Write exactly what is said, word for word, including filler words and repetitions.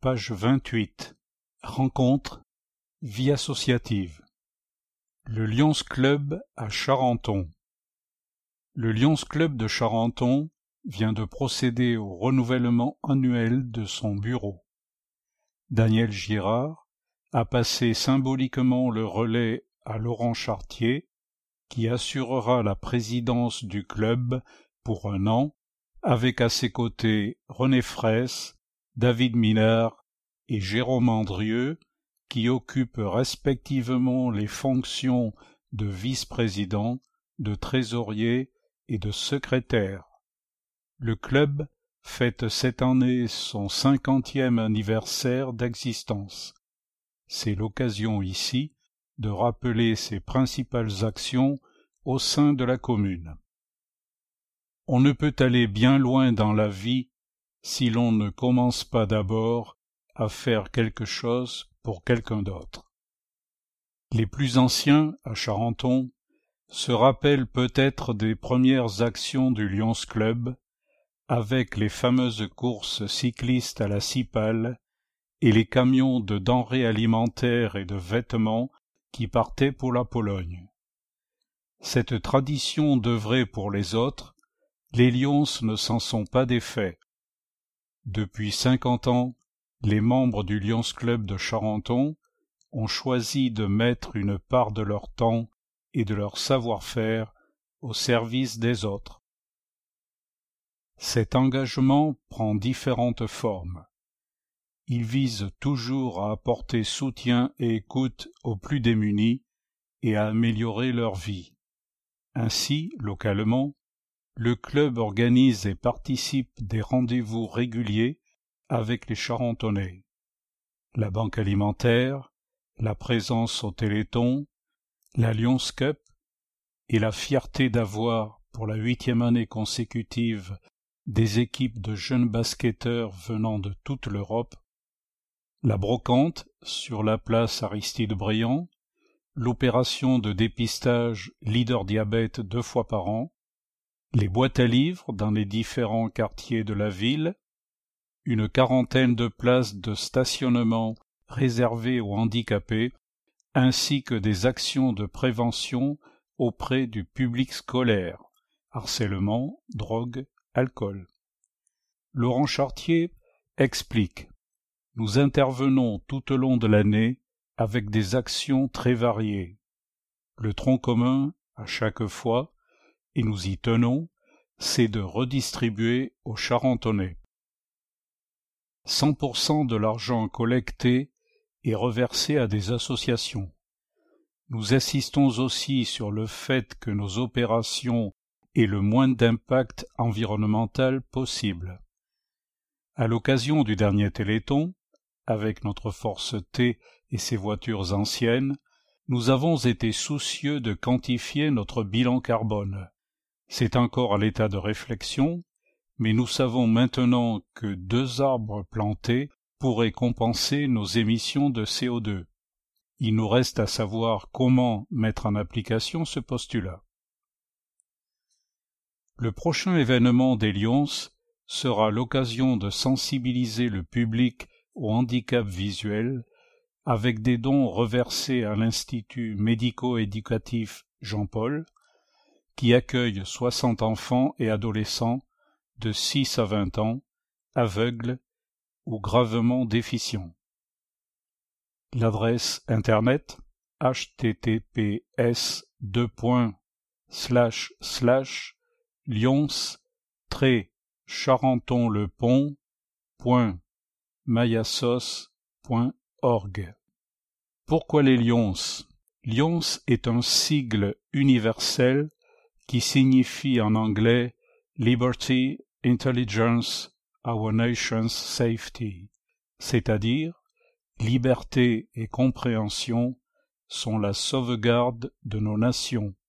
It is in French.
Page vingt-huit. Rencontre, vie associative. Le Lions Club à Charenton. Le Lions Club de Charenton vient de procéder au renouvellement annuel de son bureau. Daniel Girard a passé symboliquement le relais à Laurent Chartier, qui assurera la présidence du club pour un an, avec à ses côtés René Fraisse, David Minard et Jérôme Andrieux, qui occupent respectivement les fonctions de vice-président, de trésorier et de secrétaire. Le club fête cette année son cinquantième anniversaire d'existence. C'est l'occasion ici de rappeler ses principales actions au sein de la commune. On ne peut aller bien loin dans la vie si l'on ne commence pas d'abord à faire quelque chose pour quelqu'un d'autre. Les plus anciens, à Charenton, se rappellent peut-être des premières actions du Lions Club, avec les fameuses courses cyclistes à la Cipale et les camions de denrées alimentaires et de vêtements qui partaient pour la Pologne. Cette tradition d'œuvrer pour les autres, les Lions ne s'en sont pas défaits. Depuis cinquante ans, les membres du Lions Club de Charenton ont choisi de mettre une part de leur temps et de leur savoir-faire au service des autres. Cet engagement prend différentes formes. Il vise toujours à apporter soutien et écoute aux plus démunis et à améliorer leur vie. Ainsi, localement, le club organise et participe des rendez-vous réguliers avec les Charentonnais. La banque alimentaire, la présence au Téléthon, la Lions Cup et la fierté d'avoir, pour la huitième année consécutive, des équipes de jeunes basketteurs venant de toute l'Europe, la brocante sur la place Aristide-Briand, l'opération de dépistage Leader Diabète deux fois par an, les boîtes à livres dans les différents quartiers de la ville, une quarantaine de places de stationnement réservées aux handicapés, ainsi que des actions de prévention auprès du public scolaire, harcèlement, drogue, alcool. Laurent Chartier explique : nous intervenons tout au long de l'année avec des actions très variées. Le tronc commun, à chaque fois, et nous y tenons, c'est de redistribuer aux Charentonnais. cent pour cent de l'argent collecté est reversé à des associations. Nous insistons aussi sur le fait que nos opérations aient le moins d'impact environnemental possible. À l'occasion du dernier Téléthon, avec notre Force T et ses voitures anciennes, nous avons été soucieux de quantifier notre bilan carbone. C'est encore à l'état de réflexion, mais nous savons maintenant que deux arbres plantés pourraient compenser nos émissions de C O deux. Il nous reste à savoir comment mettre en application ce postulat. Le prochain événement des Lions sera l'occasion de sensibiliser le public au handicap visuel avec des dons reversés à l'Institut médico-éducatif Jean-Paul, qui accueille soixante enfants et adolescents de six à vingt ans, aveugles ou gravement déficients. L'adresse internet h t t p s deux points slash slash lions trait charentonlepont point mayassos point org. Pourquoi les Lions ? Lions est un sigle universel qui signifie en anglais Liberty, Intelligence, Our Nation's Safety, c'est-à-dire liberté et compréhension sont la sauvegarde de nos nations.